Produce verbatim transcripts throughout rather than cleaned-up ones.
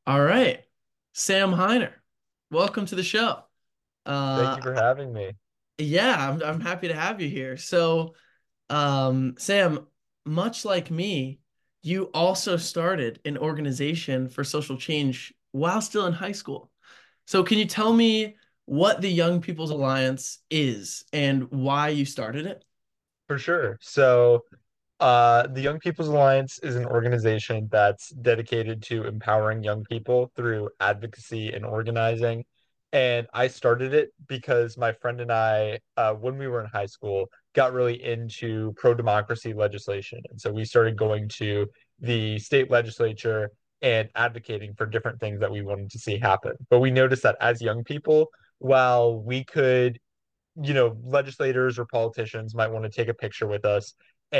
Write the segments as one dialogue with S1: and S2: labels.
S1: All right. Sam Heiner, welcome to the show.
S2: Thank
S1: Uh,
S2: you for having me.
S1: yeah, I'm I'm happy to have you here. So, um, Sam, much like me, you also started an organization for social change while still in high school. So, can you tell me what the Young People's Alliance is and why you started it?
S2: For sure. So, uh, the Young People's Alliance is an organization that's dedicated to empowering young people through advocacy and organizing. And I started it because my friend and I, uh, when we were in high school, got really into pro-democracy legislation. And so we started going to the state legislature and advocating for different things that we wanted to see happen. But we noticed that as young people, while we could you know, legislators or politicians might want to take a picture with us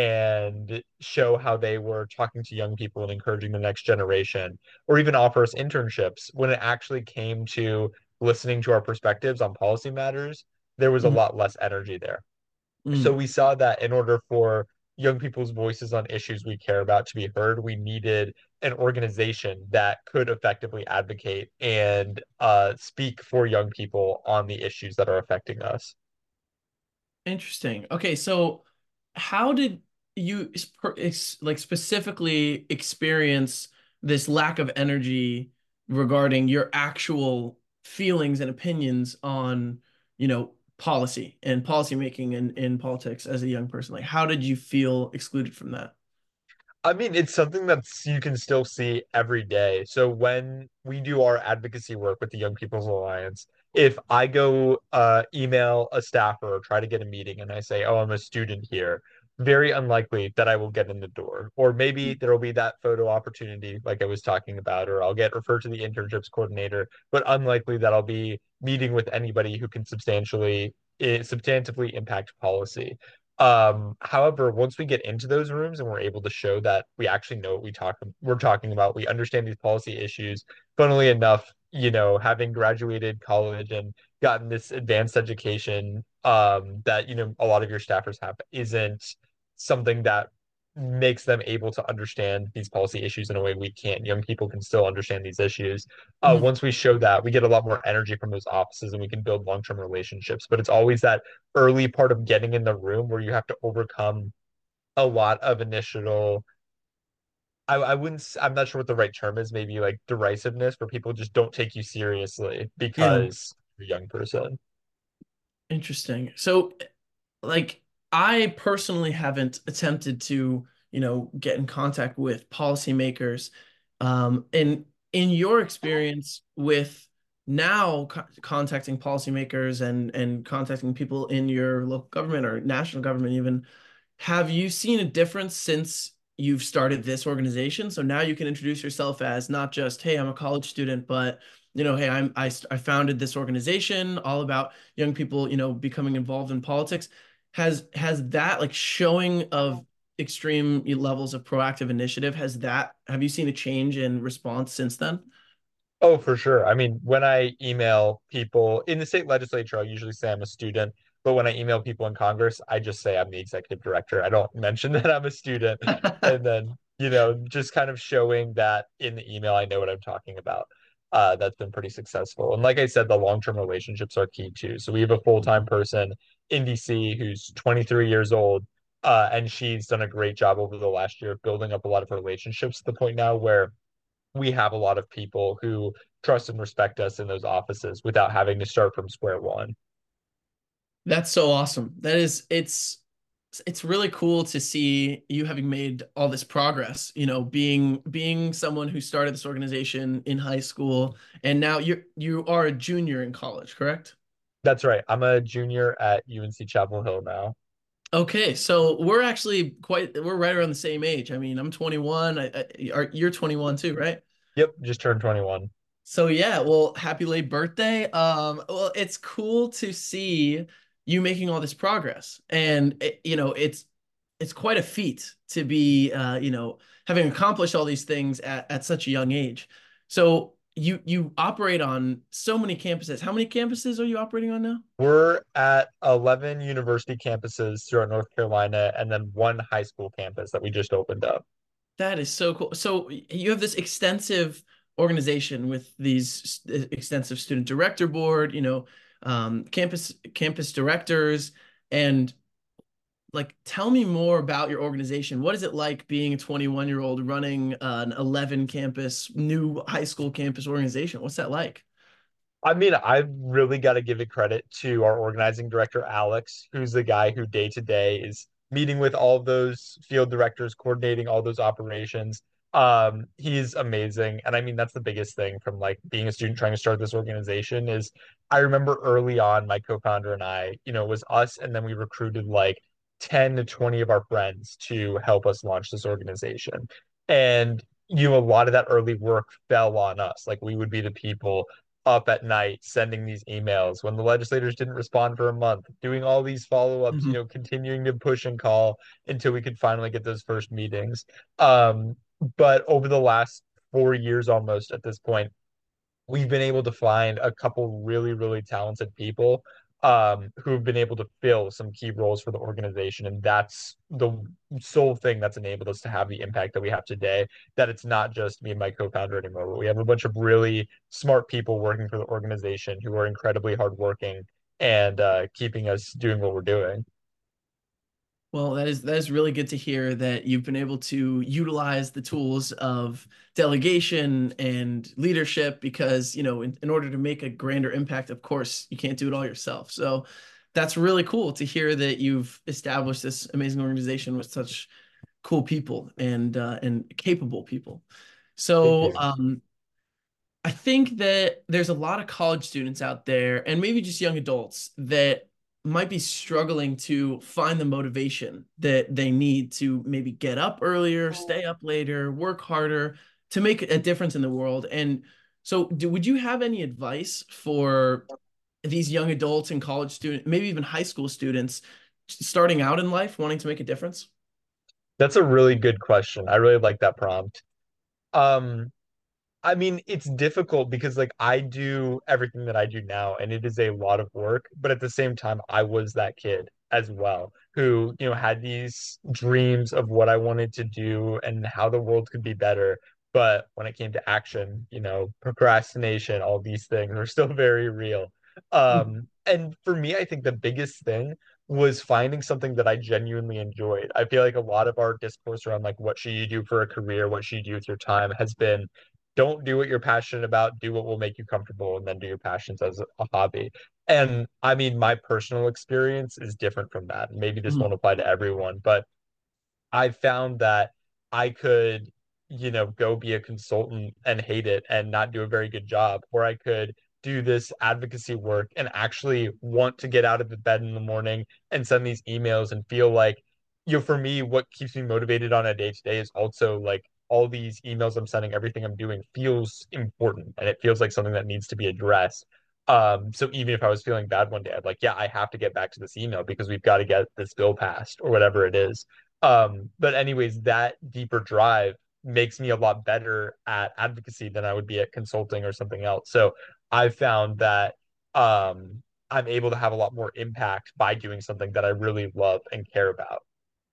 S2: and show how they were talking to young people and encouraging the next generation, or even offer us internships. When it actually came to listening to our perspectives on policy matters, there was a
S1: Mhm.
S2: lot less energy there. So
S1: Mm.
S2: we saw that in order for young people's voices on issues we care about to be heard, we needed an organization that could effectively advocate and uh, speak for young people on the issues that are affecting us.
S1: Interesting. Okay, so how did you s- per- ex- like specifically experience this lack of energy regarding your actual feelings and opinions on, you know, policy and policy making and in politics as a young person? Like, how did you feel excluded from that?
S2: I mean, it's something that's you can still see every day. So when we do our advocacy work with the Young People's Alliance, if I go uh, email a staffer or try to get a meeting and I say, "Oh, I'm a student here," very unlikely that I will get in the door. Or maybe there will be that photo opportunity, like I was talking about, or I'll get referred to the internships coordinator, but unlikely that I'll be meeting with anybody who can substantially, eh, substantively impact policy. Um, however, once we get into those rooms and we're able to show that we actually know what we talk we're talking about, we understand these policy issues. Funnily enough, you know, having graduated college and gotten this advanced education, um, that, you know, a lot of your staffers have isn't something that makes them able to understand these policy issues in a way we can't. Young people can still understand these issues. Uh,
S1: Mhm.
S2: once we show that, we get a lot more energy from those offices and we can build long-term relationships. But it's always that early part of getting in the room where you have to overcome a lot of initial I, I wouldn't s- I'm not sure what the right term is, maybe like derisiveness where people just don't take you seriously
S1: Yeah,
S2: because you're a young person.
S1: interesting. So, like, I personally haven't attempted to, you know, get in contact with policymakers. Um, and in your experience with now co contacting policymakers and and contacting people in your local government or national government even, have you seen a difference since you've started this organization? So now you can introduce yourself as not just, hey, I'm a college student, but you know, hey, I'm I, I founded this organization all about young people, you know, becoming involved in politics. Has has that like showing of extreme levels of proactive initiative, has that have you seen a change in response since then?
S2: Oh, for sure. I mean, when I email people in the state legislature, I usually say I'm a student. But when I email people in Congress, I just say I'm the executive director. I don't mention that I'm a student. And then, you know, just kind of showing that in the email, I know what I'm talking about. Uh, that's been pretty successful. And like I said, the long-term relationships are key too. So we have a full-time person in D C who's twenty-three years old, uh, and she's done a great job over the last year of building up a lot of relationships to the point now where we have a lot of people who trust and respect us in those offices without having to start from square one.
S1: That's so awesome. That is, it's it's really cool to see you having made all this progress, you know, being being someone who started this organization in high school and now you're you are a junior in college, correct?
S2: That's right. I'm a junior at U N C Chapel Hill now.
S1: Okay, so we're actually quite we're right around the same age. I mean, I'm twenty-one. I, I, are, you're twenty-one too, right?
S2: Yep, just turned twenty-one.
S1: So yeah, well, happy late birthday. Um, well, it's cool to see you making all this progress, and it, you know, it's it's quite a feat to be, uh, you know, having accomplished all these things at, at such a young age. So you you operate on so many campuses. How many campuses are you operating on now?
S2: We're at eleven university campuses throughout North Carolina and then one high school campus that we just opened up.
S1: That is so cool. So you have this extensive organization with these extensive student director board, you know, um, campus campus directors, and like tell me more about your organization. What is it like being a twenty-one year old running uh, an eleven campus new high school campus organization? What's that like?
S2: I mean, I've really got to give it credit to our organizing director, Alex, who's the guy who day to day is meeting with all of those field directors, coordinating all those operations. Um, he's amazing. And I mean, that's the biggest thing from like being a student trying to start this organization is I remember early on, my co-founder and I, you know, it was us, and then we recruited like ten to twenty of our friends to help us launch this organization. And, you know, a lot of that early work fell on us. Like we would be the people up at night sending these emails when the legislators didn't respond for a month, doing all these follow-ups, you
S1: Mhm.
S2: know, continuing to push and call until we could finally get those first meetings. Um, but over the last four years almost at this point, we've been able to find a couple really, really talented people um, who've been able to fill some key roles for the organization. And that's the sole thing that's enabled us to have the impact that we have today. That it's not just me and my co-founder anymore, but we have a bunch of really smart people working for the organization who are incredibly hardworking and uh, keeping us doing what we're doing.
S1: Well, that is that is really good to hear that you've been able to utilize the tools of delegation and leadership because, you know, in, in order to make a grander impact, of course, you can't do it all yourself. So that's really cool to hear that you've established this amazing organization with such cool people and uh, and capable people.
S2: Thank
S1: So
S2: you.
S1: um, I think that there's a lot of college students out there, and maybe just young adults, that might be struggling to find the motivation that they need to maybe get up earlier, stay up later, work harder to make a difference in the world. And so, do, would you have any advice for these young adults and college students, maybe even high school students starting out in life, wanting to make a difference?
S2: That's a really good question. I really like that prompt. Um, I mean, it's difficult because like I do everything that I do now and it is a lot of work, but at the same time I was that kid as well who, you know, had these dreams of what I wanted to do and how the world could be better. But when it came to action, you know, procrastination, all these things are still very real. Um, and for me, I think the biggest thing was finding something that I genuinely enjoyed. I feel like a lot of our discourse around like what should you do for a career, what should you do with your time has been don't do what you're passionate about, do what will make you comfortable, and then do your passions as a hobby. And I mean, my personal experience is different from that. Maybe this
S1: Mhm.
S2: won't apply to everyone, but I found that I could, you know, go be a consultant and hate it and not do a very good job, or I could do this advocacy work and actually want to get out of the bed in the morning and send these emails and feel like, you know, for me, what keeps me motivated on a day to day is also like all these emails I'm sending, everything I'm doing feels important and it feels like something that needs to be addressed. Um, so even if I was feeling bad one day, I'd like, yeah, I have to get back to this email because we've got to get this bill passed or whatever it is. Um, but anyways, that deeper drive makes me a lot better at advocacy than I would be at consulting or something else. So I've found that um, I'm able to have a lot more impact by doing something that I really love and care about.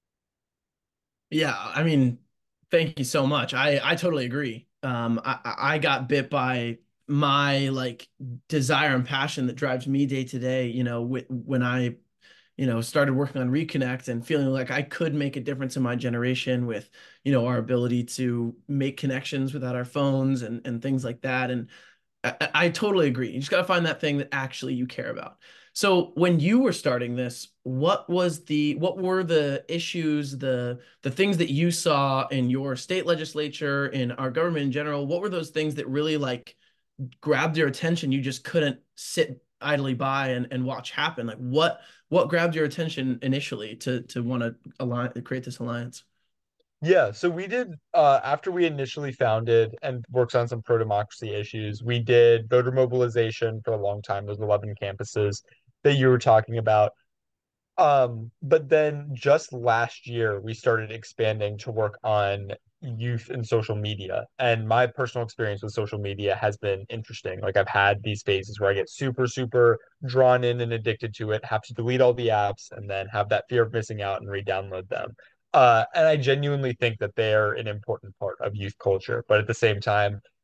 S1: Yeah, I mean, thank you so much. I I totally agree. Um, I I got bit by my like desire and passion that drives me day to day. You know, wh- when I you know started working on Reconnect and feeling like I could make a difference in my generation with you know our ability to make connections without our phones and and things like that. And I, I totally agree. You just got to find that thing that actually you care about. So when you were starting this, what was the what were the issues, the the things that you saw in your state legislature, in our government in general? What were those things that really like grabbed your attention? You just couldn't sit idly by and, and watch happen. Like what what grabbed your attention initially to to want to align create this alliance?
S2: Yeah, so we did uh, after we initially founded and worked on some pro-democracy issues, we did voter mobilization for a long time, those eleven campuses that you were talking about. Um, but then just last year, we started expanding to work on youth and social media. And my personal experience with social media has been interesting. Like I've had these phases where I get super, super drawn in and addicted to it, have to delete all the apps, and then have that fear of missing out and re-download them. Uh, and I genuinely think that they're an important part of youth culture. But at the same time,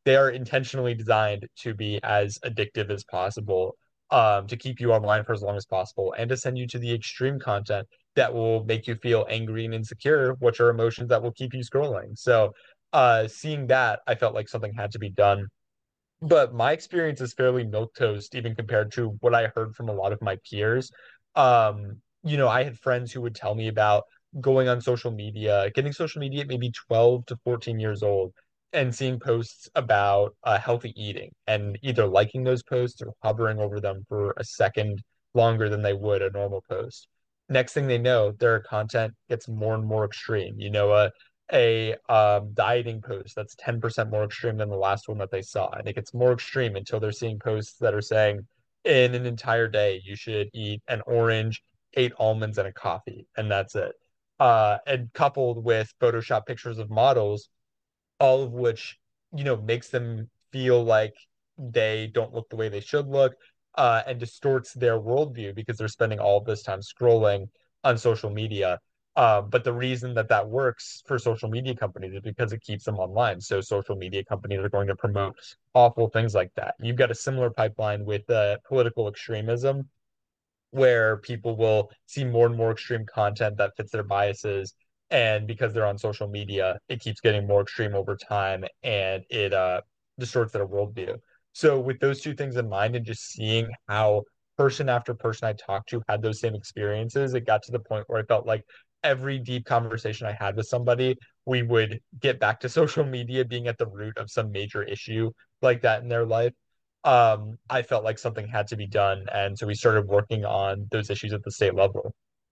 S2: they are intentionally designed to be as addictive as possible, um, to keep you online for as long as possible, and to send you to the extreme content that will make you feel angry and insecure, which are emotions that will keep you scrolling. So, uh, seeing that, I felt like something had to be done. But my experience is fairly milquetoast, even compared to what I heard from a lot of my peers. Um, you know, I had friends who would tell me about going on social media, getting social media at maybe twelve to fourteen years old, and seeing posts about uh, healthy eating and either liking those posts or hovering over them for a second longer than they would a normal post. Next thing they know, their content gets more and more extreme. You know, a a um, dieting post that's ten percent more extreme than the last one that they saw. And it gets more extreme until they're seeing posts that are saying, in an entire day, you should eat an orange, eight almonds, and a coffee, and that's it. Uh, and coupled with Photoshop pictures of models, all of which, you know, makes them feel like they don't look the way they should look, uh, and distorts their worldview because they're spending all of this time scrolling on social media. Uh, but the reason that that works for social media companies is because it keeps them online. So social media companies are going to promote awful things like that. You've got a similar pipeline with uh, political extremism, where people will see more and more extreme content that fits their biases. And because they're on social media, it keeps getting more extreme over time and it uh, distorts their worldview. So, with those two things in mind, and just seeing how person after person I talked to had those same experiences, it got to the point where I felt like every deep conversation I had with somebody, we would get back to social media being at the root of some major issue like that in their life. um, I felt like something had to be done. And so we started working on those issues at the state level.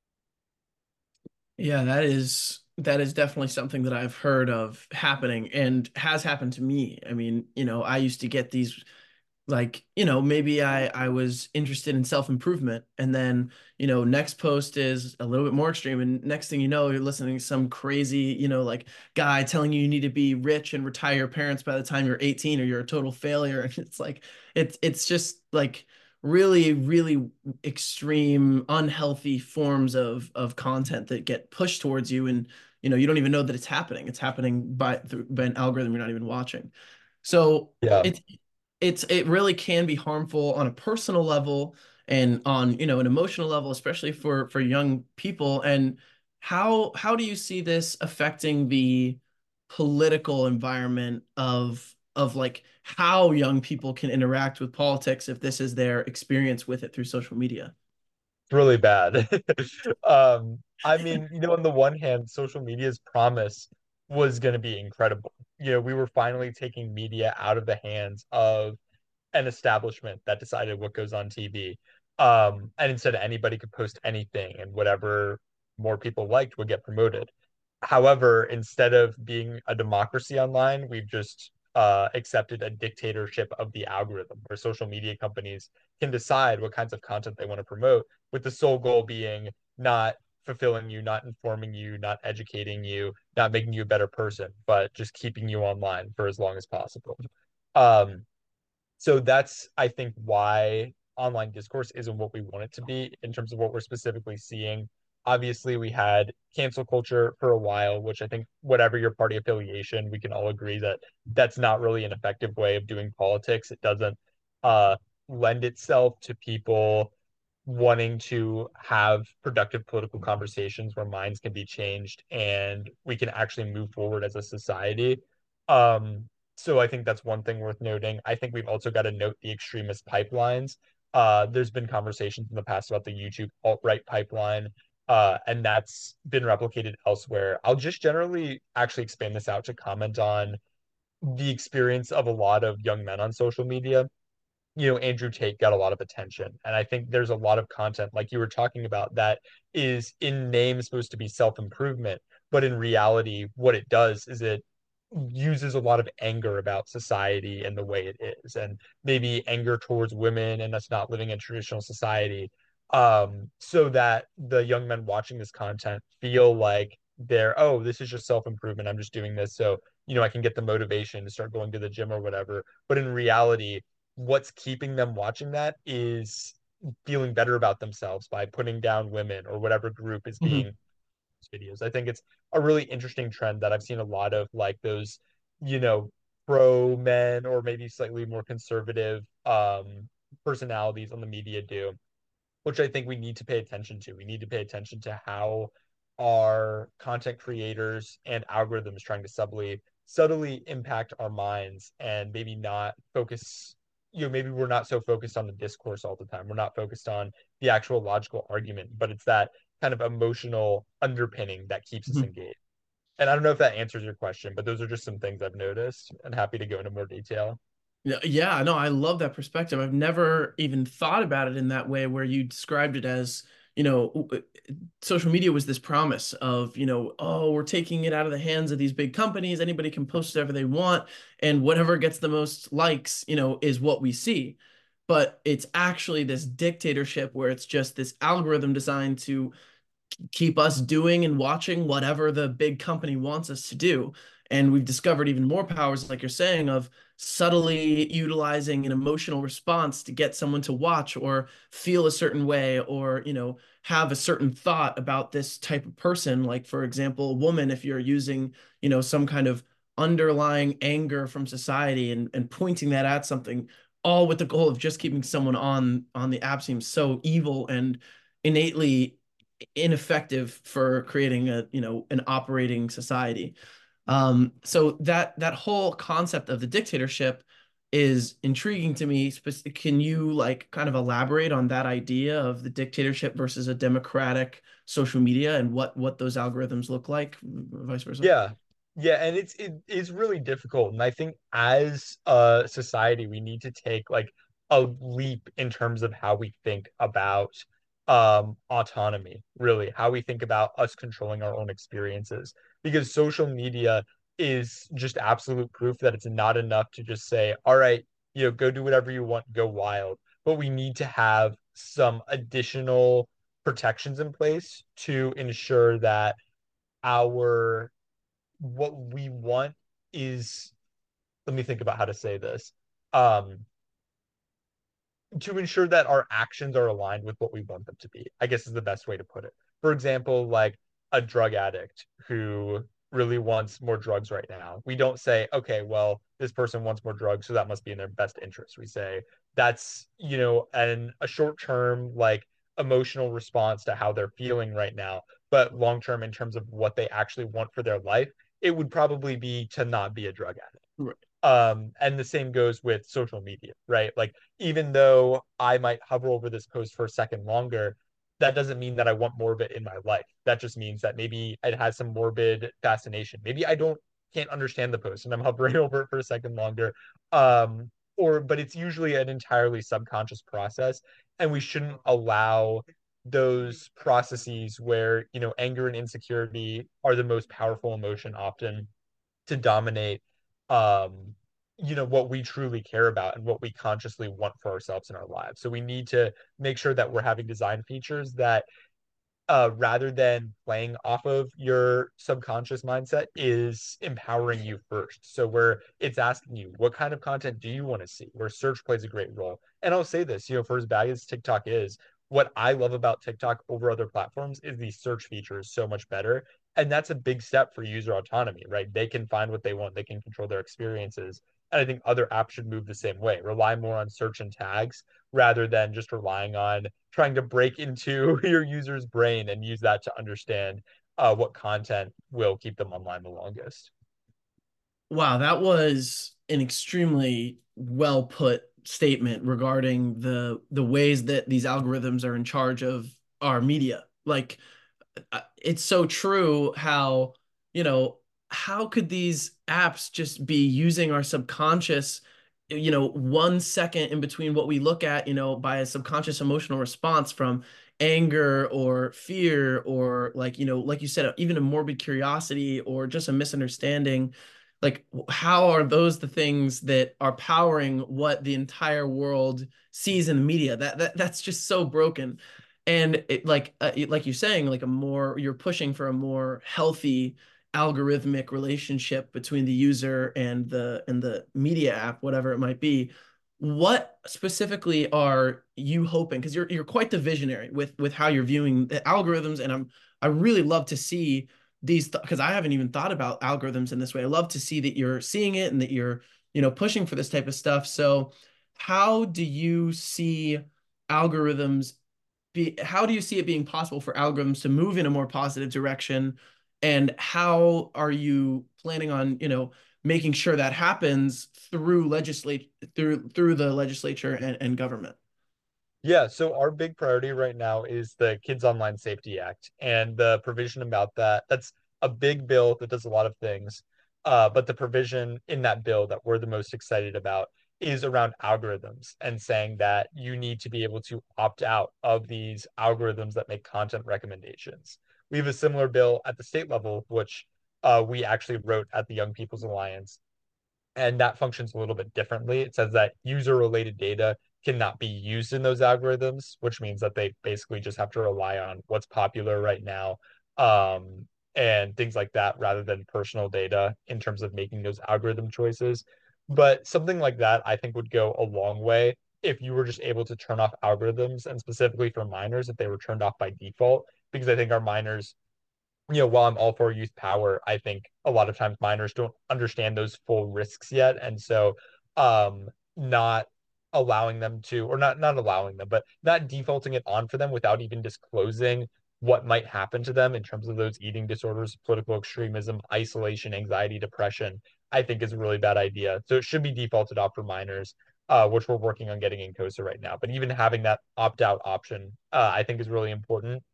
S1: Yeah, that is that is definitely something that I've heard of happening and has happened to me. I mean, you know, I used to get these, like, you know, maybe I I was interested in self-improvement, and then, you know, next post is a little bit more extreme, and next thing you know, you're listening to some crazy, you know, like, guy telling you you need to be rich and retire your parents by the time you're eighteen or you're a total failure. And it's like it's it's just like really, really extreme, unhealthy forms of of content that get pushed towards you, and you know, you don't even know that it's happening. It's happening by through by an algorithm you're not even watching. So
S2: Yeah.
S1: it's it's it really can be harmful on a personal level and on, you know, an emotional level, especially for for young people. And how how do you see this affecting the political environment of of like how young people can interact with politics if this is their experience with it through social media?
S2: It's really bad. Um, I mean, you know, on the one hand, social media's promise was going to be incredible. You know, we were finally taking media out of the hands of an establishment that decided what goes on T V. Um, and instead, anybody could post anything, and whatever more people liked would get promoted. However, instead of being a democracy online, we've just uh, accepted a dictatorship of the algorithm where social media companies can decide what kinds of content they want to promote, with the sole goal being not fulfilling you, not informing you, not educating you, not making you a better person, but just keeping you online for as long as possible. Um, so that's, I think, why online discourse isn't what we want it to be in terms of what we're specifically seeing. Obviously, we had cancel culture for a while, which I think, whatever your party affiliation, we can all agree that that's not really an effective way of doing politics. It doesn't uh, lend itself to people wanting to have productive political conversations where minds can be changed and we can actually move forward as a society. Um, so I think that's one thing worth noting. I think we've also got to note the extremist pipelines. Uh, there's been conversations in the past about the YouTube alt-right pipeline, uh, and that's been replicated elsewhere. I'll just generally actually expand this out to comment on the experience of a lot of young men on social media. You know, Andrew Tate got a lot of attention. And I think there's a lot of content, like you were talking about, that is in name supposed to be self-improvement. But in reality, what it does is it uses a lot of anger about society and the way it is, and maybe anger towards women and us not living in traditional society. Um, so that the young men watching this content feel like they're, oh, this is just self-improvement. I'm just doing this so, you know, I can get the motivation to start going to the gym or whatever. But in reality, what's keeping them watching that is feeling better about themselves by putting down women or whatever group is
S1: Mhm.
S2: being videos. I think it's a really interesting trend that I've seen a lot of, like those, you know, pro men or maybe slightly more conservative um, personalities on the media do, which I think we need to pay attention to. We need to pay attention to how our content creators and algorithms trying to subtly subtly impact our minds and maybe not focus, you know, maybe we're not so focused on the discourse all the time. We're not focused on the actual logical argument, but it's that kind of emotional underpinning that keeps us engaged. And I don't know if that answers your question, but those are just some things I've noticed and happy to go into more detail.
S1: Yeah, yeah, no, I love that perspective. I've never even thought about it in that way where you described it as, you know, social media was this promise of, you know, oh, we're taking it out of the hands of these big companies. Anybody can post whatever they want, and whatever gets the most likes, you know, is what we see. But it's actually this dictatorship where it's just this algorithm designed to keep us doing and watching whatever the big company wants us to do. And we've discovered even more powers, like you're saying, of subtly utilizing an emotional response to get someone to watch or feel a certain way, or, you know, have a certain thought about this type of person. Like, for example, a woman, if you're using, you know, some kind of underlying anger from society and, and pointing that at something, all with the goal of just keeping someone on on the app, seems so evil and innately ineffective for creating a, you know, an operating society. Um, so that that whole concept of the dictatorship is intriguing to me. Can you like kind of elaborate on that idea of the dictatorship versus a democratic social media and what what those algorithms look like, vice versa?
S2: Yeah. Yeah, and it's it is really difficult. And I think as a society, we need to take like a leap in terms of how we think about um autonomy, really, how we think about us controlling our own experiences. Because social media is just absolute proof that it's not enough to just say, all right, you know, go do whatever you want, go wild. But we need to have some additional protections in place to ensure that our what we want is, let me think about how to say this. Um, to ensure that our actions are aligned with what we want them to be, I guess is the best way to put it. For example, like a drug addict who really wants more drugs right now. We don't say, okay, well, this person wants more drugs, so that must be in their best interest. We say that's, you know, an a short-term like emotional response to how they're feeling right now, but long-term in terms of what they actually want for their life, it would probably be to not be a drug addict.
S1: Right.
S2: Um, and the same goes with social media, right? Like, even though I might hover over this post for a second longer, that doesn't mean that I want more of it in my life. That just means that maybe it has some morbid fascination. Maybe I don't can't understand the post and I'm hovering over it for a second longer. Um, or but it's usually an entirely subconscious process, and we shouldn't allow those processes where, you know, anger and insecurity are the most powerful emotion often to dominate um you know what we truly care about and what we consciously want for ourselves in our lives. So we need to make sure that we're having design features that uh rather than playing off of your subconscious mindset is empowering you first. So where it's asking you what kind of content do you want to see, where search plays a great role. And I'll say this, you know, for as bad as TikTok is, what I love about TikTok over other platforms is the search feature is so much better. And that's a big step for user autonomy, right? They can find what they want, they can control their experiences. And I think other apps should move the same way, rely more on search and tags rather than just relying on trying to break into your user's brain and use that to understand uh, what content will keep them online the longest.
S1: Wow, that was an extremely well put statement regarding the the ways that these algorithms are in charge of our media. Like, uh, it's so true how, you know, how could these apps just be using our subconscious, you know, one second in between what we look at, you know, by a subconscious emotional response from anger or fear or, like, you know, like you said, even a morbid curiosity or just a misunderstanding. Like, how are those the things that are powering what the entire world sees in the media? That, that that's just so broken. And it, like uh, like you're saying, like a more, you're pushing for a more healthy algorithmic relationship between the user and the and the media app, whatever it might be. What specifically are you hoping? Because you're you're quite the visionary with with how you're viewing the algorithms, and I'm I really love to see these because I haven't even thought about algorithms in this way. I love to see that you're seeing it and that you're, you know, pushing for this type of stuff. So, how do you see algorithms be, how do you see it being possible for algorithms to move in a more positive direction? And how are you planning on, you know, making sure that happens through legislate through through the legislature and, and government?
S2: Yeah, so our big priority right now is the Kids Online Safety Act and the provision about that. That's a big bill that does a lot of things. Uh, but the provision in that bill that we're the most excited about is around algorithms and saying that you need to be able to opt out of these algorithms that make content recommendations. We have a similar bill at the state level, which uh, we actually wrote at the Young People's Alliance, and that functions a little bit differently. It says that user related data cannot be used in those algorithms, which means that they basically just have to rely on what's popular right now, um, and things like that rather than personal data in terms of making those algorithm choices. But something like that, I think, would go a long way if you were just able to turn off algorithms, and specifically for minors, if they were turned off by default, because I think our minors, you know, while I'm all for youth power, I think a lot of times minors don't understand those full risks yet. And so um not allowing them to, or not not allowing them, but not defaulting it on for them without even disclosing what might happen to them in terms of those eating disorders, political extremism, isolation, anxiety, depression, I think is a really bad idea. So it should be defaulted off for minors, uh, which we're working on getting in COSA right now. But even having that opt-out option, uh, I think is really important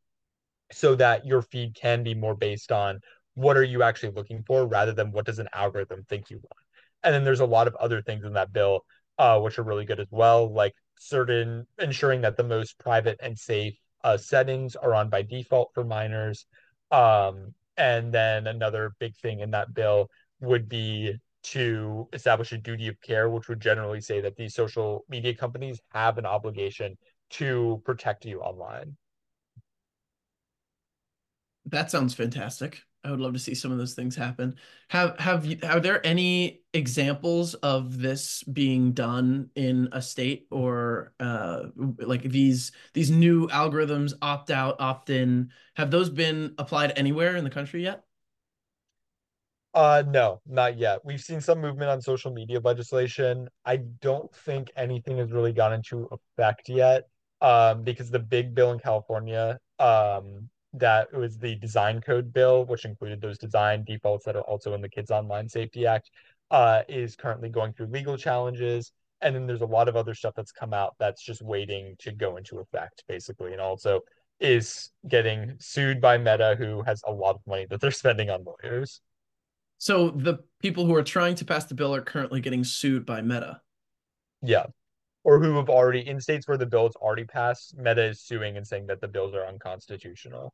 S2: so that your feed can be more based on what are you actually looking for rather than what does an algorithm think you want. And then there's a lot of other things in that bill, uh, which are really good as well, like certain ensuring that the most private and safe uh, settings are on by default for minors. Um, and then another big thing in that bill would be to establish a duty of care, which would generally say that these social media companies have an obligation to protect you online.
S1: That sounds fantastic. I would love to see some of those things happen. Have have you, are there any examples of this being done in a state or uh, like these these new algorithms opt out, opt in? Have those been applied anywhere in the country yet?
S2: Uh, no, not yet. We've seen some movement on social media legislation. I don't think anything has really gone into effect yet, um, because the big bill in California, um, that was the design code bill, which included those design defaults that are also in the Kids Online Safety Act, uh, is currently going through legal challenges. And then there's a lot of other stuff that's come out that's just waiting to go into effect, basically, and also is getting sued by Meta, who has a lot of money that they're spending on lawyers.
S1: So the people who are trying to pass the bill are currently getting sued by Meta.
S2: Yeah. Or who have already, in states where the bill's already passed, Meta is suing and saying that the bills are unconstitutional.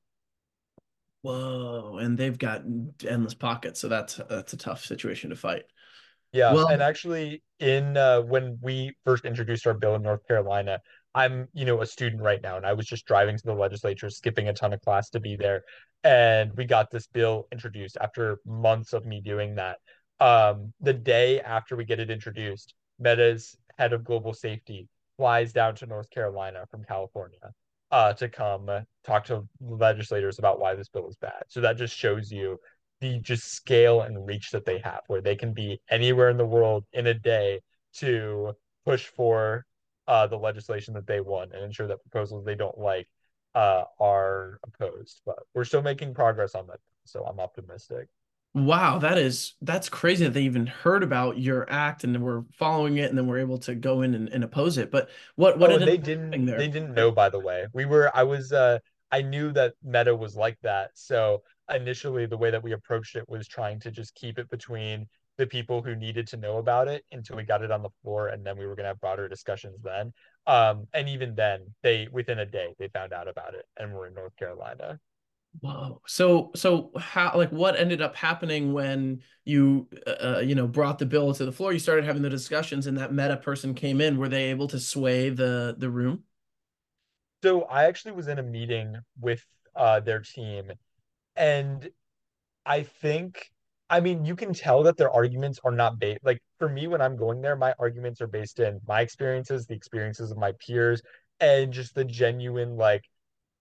S1: Whoa, and they've got endless pockets, so that's that's a tough situation to fight.
S2: Yeah,
S1: Well,
S2: and actually, in uh, when we first introduced our bill in North Carolina, I'm, you know, a student right now, and I was just driving to the legislature, skipping a ton of class to be there, and we got this bill introduced after months of me doing that. Um, the day after we get it introduced, Meta's head of global safety flies down to North Carolina from California, uh, to come uh, talk to legislators about why this bill is bad. So that just shows you the just scale and reach that they have, where they can be anywhere in the world in a day to push for uh, the legislation that they want and ensure that proposals they don't like uh, are opposed. But we're still making progress on that, so I'm optimistic.
S1: wow, that is that's crazy that they even heard about your act and were following it and then were able to go in and, and oppose it. But what what
S2: Oh, and
S1: ended
S2: they
S1: up happening
S2: didn't they
S1: there?
S2: didn't know, by the way. We were I was uh I knew that Meta was like that. So initially the way that we approached it was trying to just keep it between the people who needed to know about it until we got it on the floor, and then we were gonna have broader discussions then. Um and even then they within a day they found out about it and were in North Carolina.
S1: Whoa. So so how like what ended up happening when you uh, uh, you know brought the bill to the floor? You started having the discussions and that Meta person came in. Were they able to sway the the room?
S2: So I actually was in a meeting with uh their team, and I think, I mean, you can tell that their arguments are not based. Like for me, when I'm going there, my arguments are based in my experiences, the experiences of my peers, and just the genuine like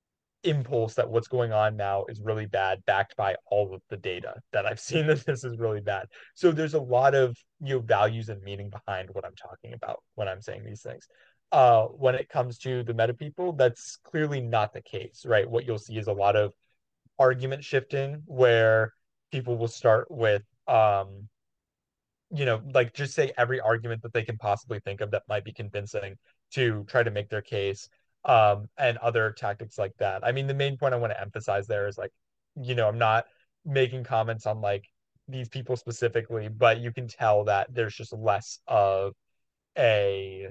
S2: impulse that what's going on now is really bad, backed by all of the data that I've seen that this is really bad. So there's a lot of, you know, values and meaning behind what I'm talking about when I'm saying these things. Uh, when it comes to the meta people, that's clearly not the case, right? What you'll see is a lot of argument shifting where people will start with um you know, like just say every argument that they can possibly think of that might be convincing to try to make their case, um, and other tactics like that. I mean, the main point I want to emphasize there is like, you know, I'm not making comments on like these people specifically, but you can tell that there's just less of a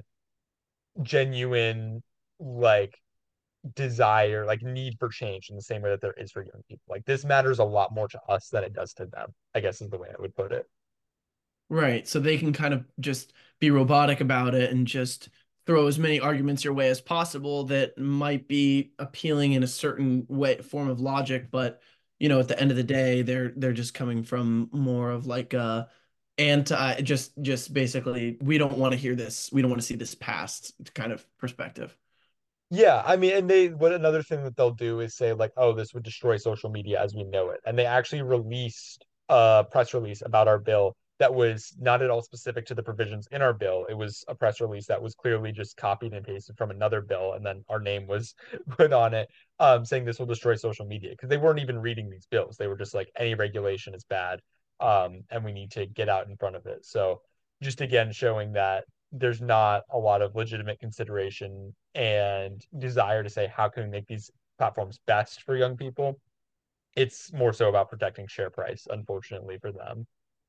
S2: genuine like desire, like need for change in the same way that there is for young people. Like this matters a lot more to us than it does to them, I guess is the way I would put it.
S1: Right. So they can kind of just be robotic about it and just throw as many arguments your way as possible that might be appealing in a certain way, form of logic, but you know, at the end of the day, they're they're just coming from more of like a anti, just just basically, we don't want to hear this, we don't want to see this past kind of perspective.
S2: Yeah, I mean, and they what another thing that they'll do is say like, oh, this would destroy social media as we know it. And they actually released a press release about our bill that was not at all specific to the provisions in our bill. It was a press release that was clearly just copied and pasted from another bill, and then our name was put on it, um, saying this will destroy social media because they weren't even reading these bills. They were just like, any regulation is bad, um, and we need to get out in front of it. So just again showing that there's not a lot of legitimate consideration and desire to say how can we make these platforms best for young people. It's more so about protecting share price, unfortunately for them.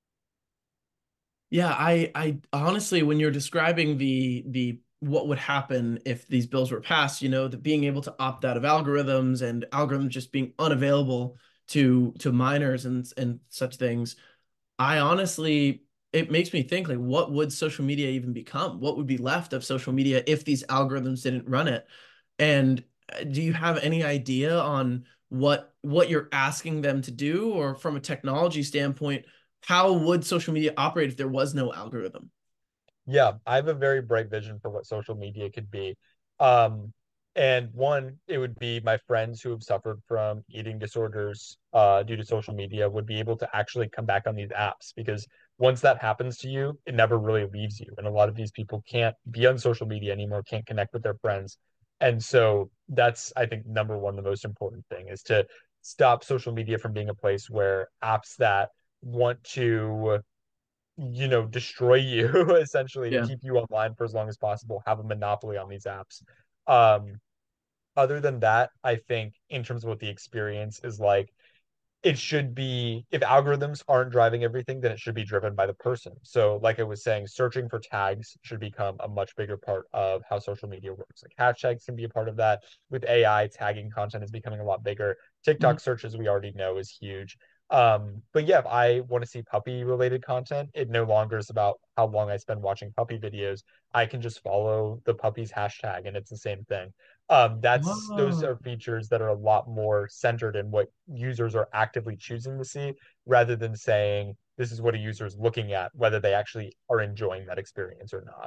S1: Yeah, I I honestly, when you're describing the the what would happen if these bills were passed, you know, that being able to opt out of algorithms and algorithms just being unavailable to to minors and and such things, I honestly, it makes me think like what would social media even become? What would be left of social media if these algorithms didn't run it? And uh, do you have any idea on what what you're asking them to do, or from a technology standpoint, how would social media operate if there was no algorithm?
S2: Yeah, I have a very bright vision for what social media could be. Um, and one, it would be my friends who have suffered from eating disorders uh, due to social media would be able to actually come back on these apps because once that happens to you, it never really leaves you. And a lot of these people can't be on social media anymore, can't connect with their friends. And so that's, I think, number one, the most important thing is to stop social media from being a place where apps that want to you know, destroy you essentially to
S1: Yeah.
S2: keep you online for as long as possible, have a monopoly on these apps. Um, other than that, I think in terms of what the experience is like, it should be if algorithms aren't driving everything, then it should be driven by the person. So, like I was saying, searching for tags should become a much bigger part of how social media works. Like hashtags can be a part of that. With A I, tagging content is becoming a lot bigger.
S1: Mhm.
S2: TikTok searches, we already know, is huge. Um, but yeah, if I want to see puppy related content, it no longer is about how long I spend watching puppy videos. I can just follow the puppy's hashtag and it's the same thing. Um, that's those
S1: Oh.
S2: are features that are a lot more centered in what users are actively choosing to see rather than saying this is what a user is looking at, whether they actually are enjoying that experience or not.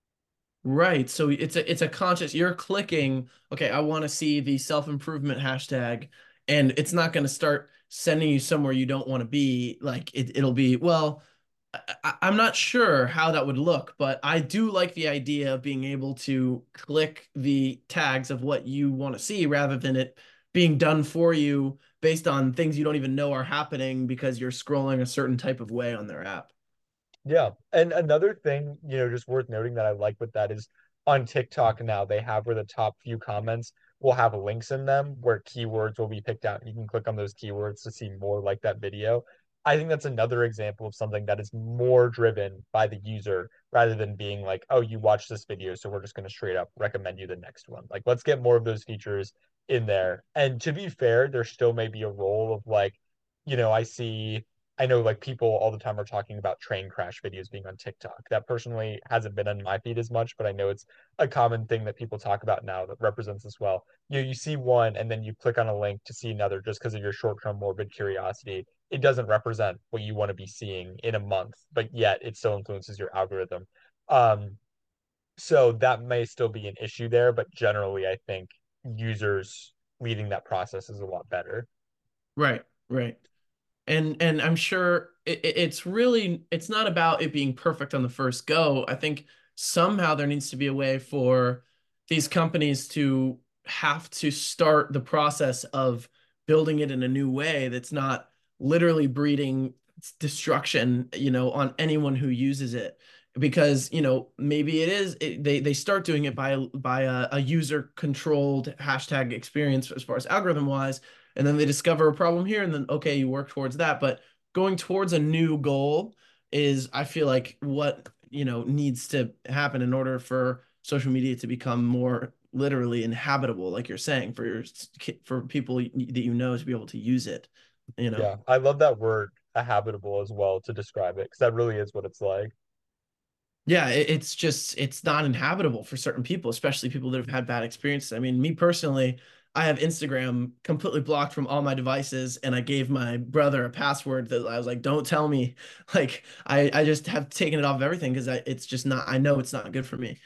S1: Right. So it's a it's a conscious, you're clicking, okay, I want to see the self-improvement hashtag, and it's not going to start sending you somewhere you don't want to be. Like it, it'll be, well, I, I'm not sure how that would look, but I do like the idea of being able to click the tags of what you want to see rather than it being done for you based on things you don't even know are happening because you're scrolling a certain type of way on their app.
S2: Yeah. And another thing, you know, just worth noting that I like with that is on TikTok now they have where the top few comments will have links in them where keywords will be picked out and you can click on those keywords to see more like that video. I think that's another example of something that is more driven by the user rather than being like, oh, you watched this video, so we're just going to straight up recommend you the next one. Like, let's get more of those features in there. And to be fair, there still may be a role of like, you know, I see I know like people all the time are talking about train crash videos being on TikTok. That personally hasn't been on my feed as much, but I know it's a common thing that people talk about now that represents as well. You you see one and then you click on a link to see another just because of your short-term morbid curiosity. It doesn't represent what you want to be seeing in a month, but yet it still influences your algorithm. Um, so that may still be an issue there, but generally I think users leading that process is a lot better.
S1: Right, right. And and I'm sure it, it's really it's not about it being perfect on the first go. I think somehow there needs to be a way for these companies to have to start the process of building it in a new way that's not literally breeding destruction, you know, on anyone who uses it. Because, you know, maybe it is it, they they start doing it by by a, a user controlled hashtag experience as far as algorithm wise, and then they discover a problem here, and then okay, you work towards that. But going towards a new goal is, I feel like, what, you know, needs to happen in order for social media to become more literally inhabitable, like you're saying, for your for people that you know to be able to use it, you know.
S2: Yeah, I love that word habitable as well to describe it because that really is what it's like.
S1: Yeah, it, it's just it's not inhabitable for certain people, especially people that have had bad experiences. I mean, me personally, I have Instagram completely blocked from all my devices, and I gave my brother a password that I was like, "Don't tell me." Like, I I just have taken it off of everything because it's just not. I know it's not good for me.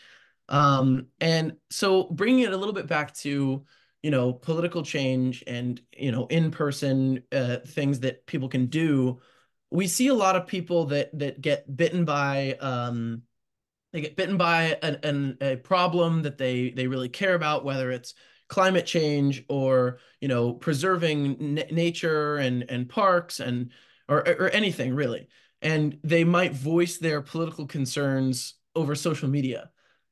S1: Um, and so bringing it a little bit back to, you know, political change and, you know, in-person uh, things that people can do, we see a lot of people that that get bitten by um they get bitten by an, an a problem that they they really care about, whether it's climate change or, you know, preserving n nature and and parks and or or anything really. And they might voice their political concerns over social media.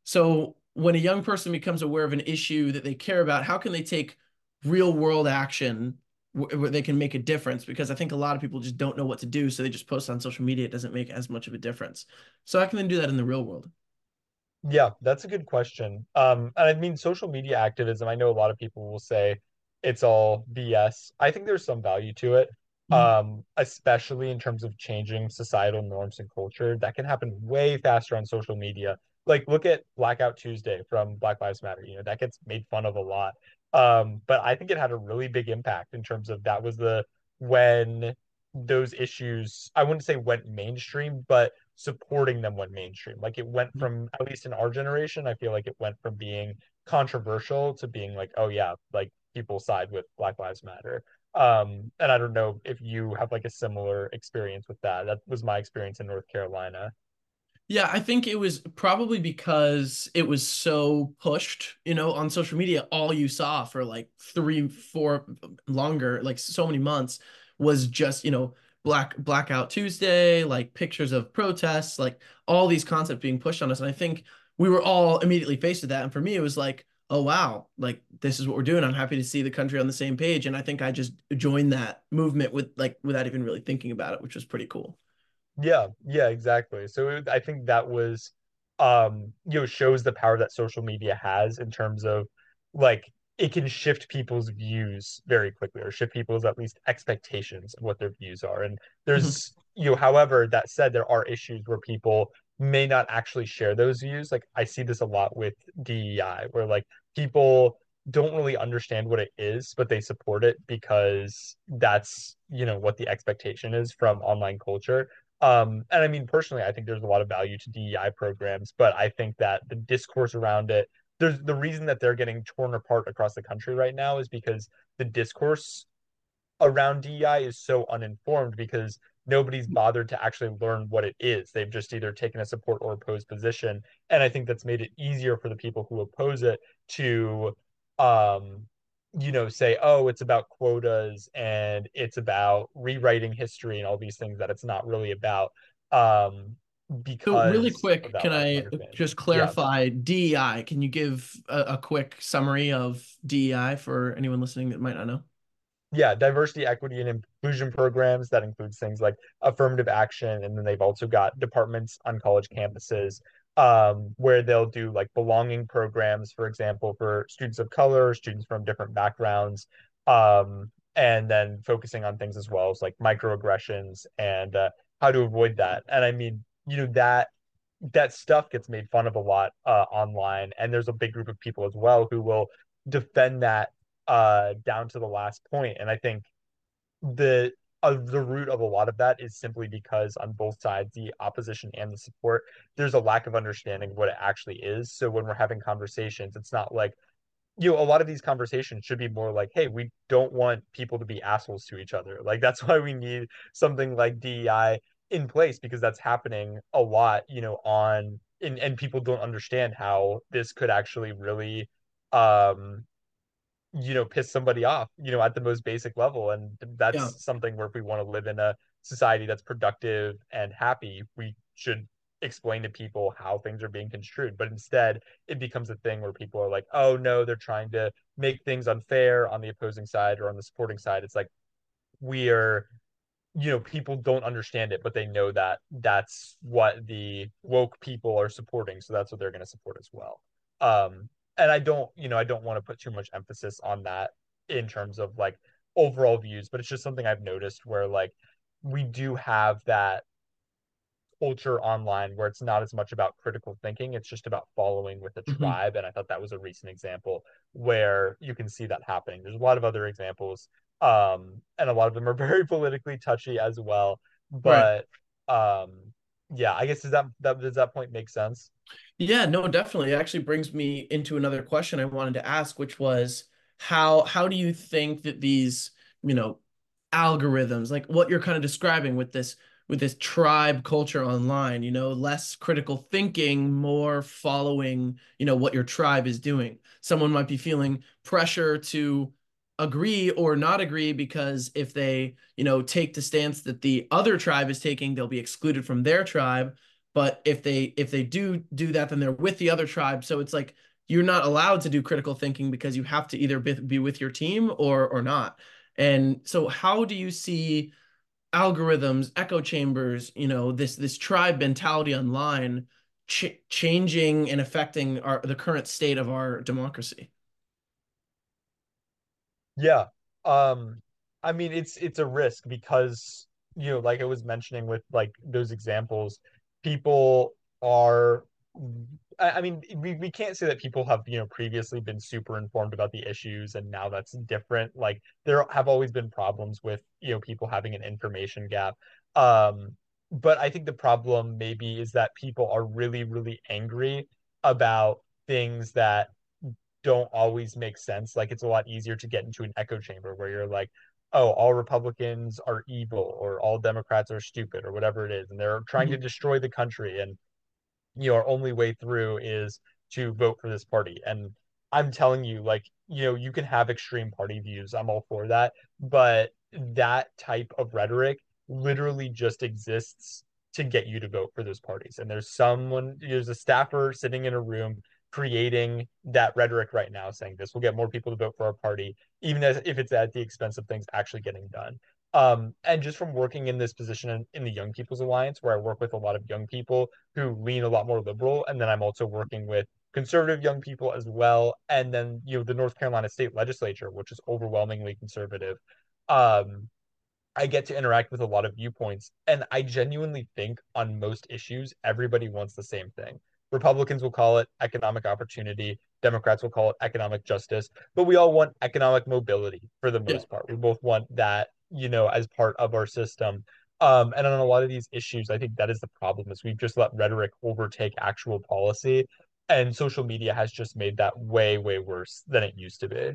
S1: So when a young person becomes aware of an issue that they care about, how can they take real world action where they can make a difference? Because I think a lot of people just don't know what to do, so they just post on social media. It doesn't make as much of a difference. So how can they do that in the real world?
S2: Yeah, that's a good question. Um, and I mean, social media activism, I know a lot of people will say it's all B S. I think there's some value to it,
S1: Mhm.
S2: um, especially in terms of changing societal norms and culture. That can happen way faster on social media. Like, look at Blackout Tuesday from Black Lives Matter. You know, that gets made fun of a lot. Um, but I think it had a really big impact in terms of that was the when those issues, I wouldn't say went mainstream, but supporting them went mainstream. Like it went from, at least in our generation, I feel like it went from being controversial to being like, oh yeah, like people side with Black Lives Matter. Um, and I don't know if you have like a similar experience with that. That was my experience in North Carolina.
S1: Yeah, I think it was probably because it was so pushed, you know, on social media. All you saw for like three, four longer, like so many months was just, you know, Black Blackout Tuesday, like pictures of protests, like all these concepts being pushed on us. And I think we were all immediately faced with that. And for me, it was like, oh wow, like this is what we're doing. I'm happy to see the country on the same page. And I think I just joined that movement with like without even really thinking about it, which was pretty cool.
S2: Yeah, yeah, exactly. So it, I think that was, um, you know, shows the power that social media has in terms of like it can shift people's views very quickly or shift people's at least expectations of what their views are. And there's, you know, however, that said, there are issues where people may not actually share those views. Like I see this a lot with D E I, where like people don't really understand what it is, but they support it because that's, you know, what the expectation is from online culture. Um, and I mean, personally, I think there's a lot of value to D E I programs, but I think that the discourse around it, there's the reason that they're getting torn apart across the country right now is because the discourse around D E I is so uninformed because nobody's bothered to actually learn what it is. They've just either taken a support or opposed position. And I think that's made it easier for the people who oppose it to um you know say, oh, it's about quotas and it's about rewriting history and all these things that it's not really about, um
S1: So really
S2: because of
S1: quick,
S2: that
S1: can
S2: lack of
S1: I
S2: understanding.
S1: just
S2: Yeah.
S1: clarify D E I? Can you give a, a quick summary of D E I for anyone listening that might not know?
S2: Yeah, diversity, equity, and inclusion programs that includes things like affirmative action, and then they've also got departments on college campuses, um, where they'll do like belonging programs, for example, for students of color, students from different backgrounds, um, and then focusing on things as well as like microaggressions and uh, how to avoid that. And I mean, you know, that that stuff gets made fun of a lot uh, online, and there's a big group of people as well who will defend that uh, down to the last point. And I think the uh, the root of a lot of that is simply because on both sides, the opposition and the support, there's a lack of understanding of what it actually is. So when we're having conversations, it's not like you know, a lot of these conversations should be more like, hey, we don't want people to be assholes to each other. Like that's why we need something like D E I in place because that's happening a lot, you know, on and, and people don't understand how this could actually really um you know, piss somebody off, you know, at the most basic level. And
S1: Yeah.
S2: that's something where if we want to live in a society that's productive and happy, we should explain to people how things are being construed. But instead, it becomes a thing where people are like, oh no, they're trying to make things unfair on the opposing side or on the supporting side. It's like we are, you know, people don't understand it, but they know that that's what the woke people are supporting. So that's what they're going to support as well. Um, and I don't, you know, I don't want to put too much emphasis on that in terms of like overall views, but it's just something I've noticed where like we do have that culture online where it's not as much about critical thinking, it's just about following with a
S1: Hmm.
S2: tribe. And I thought that was a recent example where you can see that happening. There's a lot of other examples, um, and a lot of them are very politically touchy as well.
S1: Right.
S2: But um, yeah, I guess does that, that does that point make sense?
S1: Yeah, no, definitely. It actually brings me into another question I wanted to ask, which was how how do you think that these, you know, algorithms, like what you're kind of describing with this with this tribe culture online, you know, less critical thinking, more following, you know, what your tribe is doing. Someone might be feeling pressure to agree or not agree because if they, you know, take the stance that the other tribe is taking, they'll be excluded from their tribe, but if they if they do do that, then they're with the other tribe. So it's like you're not allowed to do critical thinking because you have to either be, be with your team or or not. And so how do you see algorithms, echo chambers, you know, this this tribe mentality online ch changing and affecting our the current state of our democracy?
S2: Yeah. Um, I mean, it's it's a risk because, you know, like I was mentioning with like those examples, people are I, I mean, we, we can't say that people have, you know, previously been super informed about the issues and now that's different. Like there have always been problems with, you know, people having an information gap. Um, but I think the problem maybe is that people are really, really angry about things that don't always make sense. Like it's a lot easier to get into an echo chamber where you're like, oh, all Republicans are evil or all Democrats are stupid or whatever it is, and they're trying to
S1: Mhm.
S2: destroy the country. And you know, our only way through is to vote for this party. And I'm telling you, like, you know, you can have extreme party views. I'm all for that. But that type of rhetoric literally just exists to get you to vote for those parties. And there's someone, there's a staffer sitting in a room creating that rhetoric right now saying this will get more people to vote for our party, even as if it's at the expense of things actually getting done. Um, and just from working in this position in, in the Young People's Alliance, where I work with a lot of young people who lean a lot more liberal, and then I'm also working with conservative young people as well, and then you know the North Carolina State Legislature, which is overwhelmingly conservative. Um, I get to interact with a lot of viewpoints, and I genuinely think on most issues, everybody wants the same thing. Republicans will call it economic opportunity, Democrats will call it economic justice, but we all want economic mobility for the
S1: Yeah.
S2: most part. We both want that, you know, as part of our system. Um, and on a lot of these issues, I think that is the problem is we've just let rhetoric overtake actual policy, and social media has just made that way, way worse than it used to be.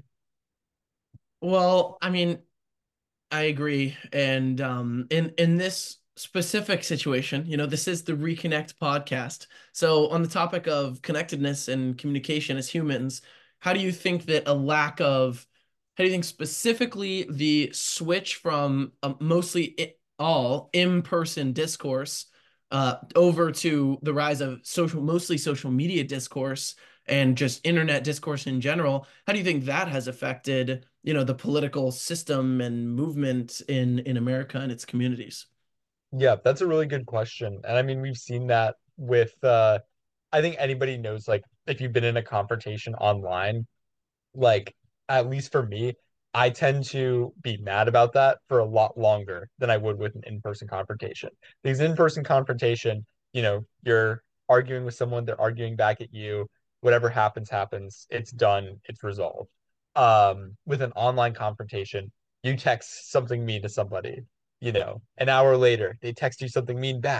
S1: Well, I mean, I agree. And um, in in this specific situation, you know, this is the Reconnect podcast. So, on the topic of connectedness and communication as humans, how do you think that a lack of, how do you think specifically the switch from a mostly I all in-person discourse uh, over to the rise of social, mostly social media discourse and just internet discourse in general, how do you think that has affected, you know, the political system and movement in in America and its communities?
S2: Yeah, that's a really good question. And I mean, we've seen that with uh I think anybody knows like if you've been in a confrontation online, like at least for me, I tend to be mad about that for a lot longer than I would with an in-person confrontation. Because in-person confrontation, you know, you're arguing with someone, they're arguing back at you, whatever happens, happens, it's done, it's resolved. Um, with an online confrontation, you text something mean to somebody, you know, an hour later, they text you something mean back.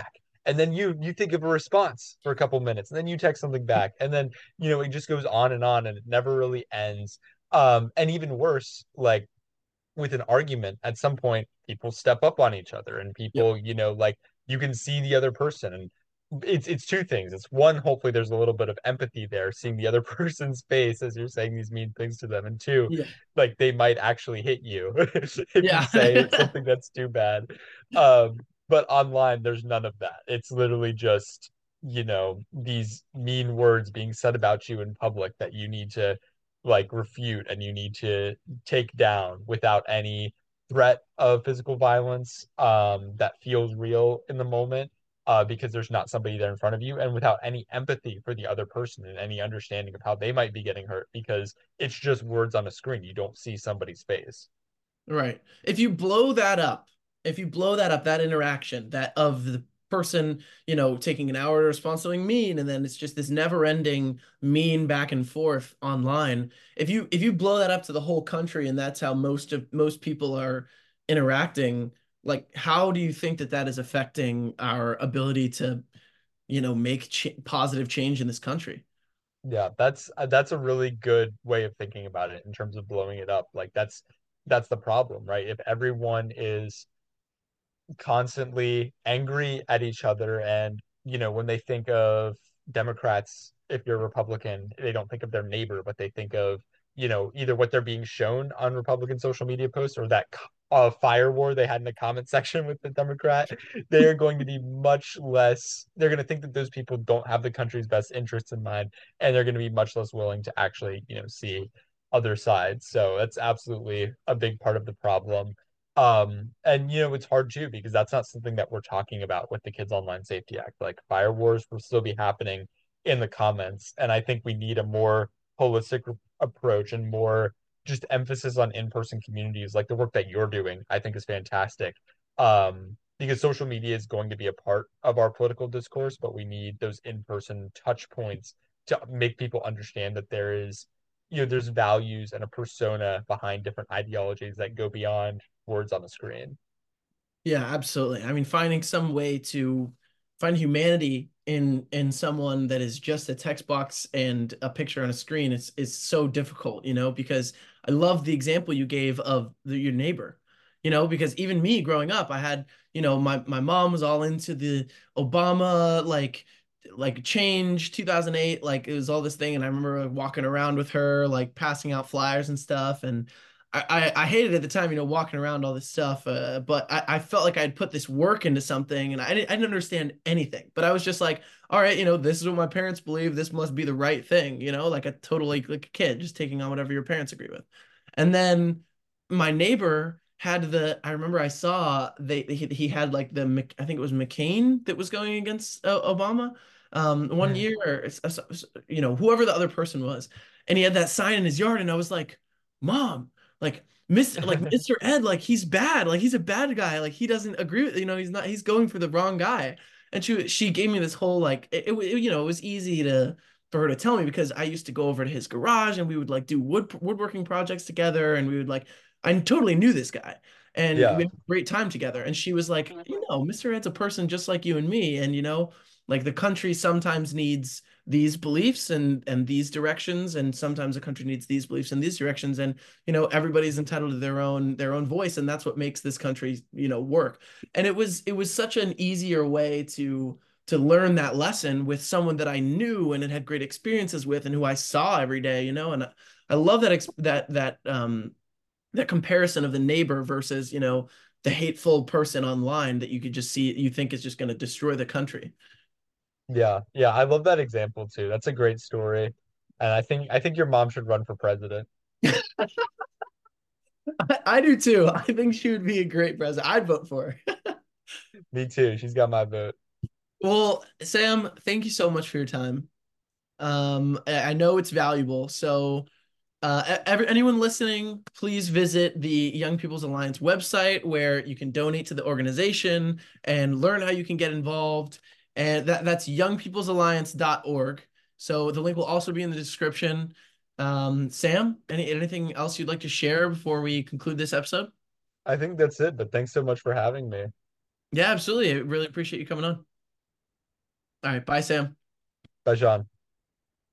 S2: and then you you think of a response for a couple minutes, and then you text something back, and then you know it just goes on and on, and it never really ends. Um, and even worse, like with an argument, at some point, people step up on each other, and
S1: Yep.
S2: people, you know, like you can see the other person, and it's it's two things. It's one, hopefully there's a little bit of empathy there, seeing the other person's face as you're saying these mean things to them, and two,
S1: Yeah.
S2: like they might actually hit you if you
S1: Yeah.
S2: say something that's too bad. Um, but online, there's none of that. It's literally just, you know, these mean words being said about you in public that you need to like refute and you need to take down without any threat of physical violence um, that feels real in the moment uh, because there's not somebody there in front of you, and without any empathy for the other person and any understanding of how they might be getting hurt because it's just words on a screen. You don't see somebody's face.
S1: Right. If you blow that up, if you blow that up, that interaction, that of the person, you know, taking an hour to respond to something mean, and then it's just this never-ending mean back and forth online. If you if you blow that up to the whole country, and that's how most of most people are interacting, like how do you think that that is affecting our ability to, you know, make ch positive change in this country?
S2: Yeah, that's uh, that's a really good way of thinking about it in terms of blowing it up. Like that's that's the problem, right? If everyone is constantly angry at each other. And, you know, when they think of Democrats, if you're a Republican, they don't think of their neighbor, but they think of, you know, either what they're being shown on Republican social media posts or that uh, fire war they had in the comment section with the Democrat. They are going to be much less, they're going to think that those people don't have the country's best interests in mind, and they're going to be much less willing to actually, you know, see other sides. So that's absolutely a big part of the problem. Um, and you know, it's hard too because that's not something that we're talking about with the Kids Online Safety Act. Like fire wars will still be happening in the comments, and I think we need a more holistic approach and more just emphasis on in-person communities. Like the work that you're doing, I think is fantastic. Um, because social media is going to be a part of our political discourse, but we need those in-person touch points to make people understand that there is, you know, there's values and a persona behind different ideologies that go beyond words on the screen.
S1: Yeah, absolutely. I mean, finding some way to find humanity in in someone that is just a text box and a picture on a screen is is so difficult, you know, because I love the example you gave of the, your neighbor, you know, because even me growing up, I had, you know, my my mom was all into the Obama like like change two thousand eight, like it was all this thing, and I remember walking around with her like passing out flyers and stuff. And I, I hated at the time, you know, walking around all this stuff, uh, but I, I felt like I'd put this work into something, and I didn't, I didn't understand anything. But I was just like, all right, you know, this is what my parents believe. This must be the right thing, you know, like a totally like a kid just taking on whatever your parents agree with. And then my neighbor had the, I remember I saw they he, he had like the I think it was McCain that was going against uh, Obama um one year, or you know, whoever the other person was, and he had that sign in his yard, and I was like, Mom, like Mister like Mister Ed, like he's bad, like he's a bad guy, like he doesn't agree with, you know, he's not, he's going for the wrong guy. And she she gave me this whole like it, it you know, it was easy to for her to tell me because I used to go over to his garage and we would like do wood woodworking projects together, and we would like I totally knew this guy, and we
S2: Yeah.
S1: had a great time together. And she was like, you know, Mister Ed's a person just like you and me, and you know, like the country sometimes needs these beliefs and and these directions, and sometimes the country needs these beliefs and these directions, and you know, everybody's entitled to their own their own voice, and that's what makes this country, you know, work. And it was it was such an easier way to to learn that lesson with someone that I knew and had had great experiences with and who I saw every day, you know. And I, I love that ex that that um that comparison of the neighbor versus, you know, the hateful person online that you could just see, you think is just going to destroy the country.
S2: Yeah. Yeah. I love that example too. That's a great story. And I think I think your mom should run for president.
S1: I, I do too. I think she would be a great president. I'd vote for her.
S2: Me too. She's got my vote.
S1: Well, Sam, thank you so much for your time. Um, I I know it's valuable. So, uh, e- every, anyone listening, please visit the Young People's Alliance website where you can donate to the organization and learn how you can get involved. And that, that's young people's alliance dot org. So the link will also be in the description. Um, Sam, any anything else you'd like to share before we conclude this episode?
S2: I think that's it, but thanks so much for having me.
S1: Yeah, absolutely. I really appreciate you coming on. All right, bye, Sam.
S2: Bye, Sean.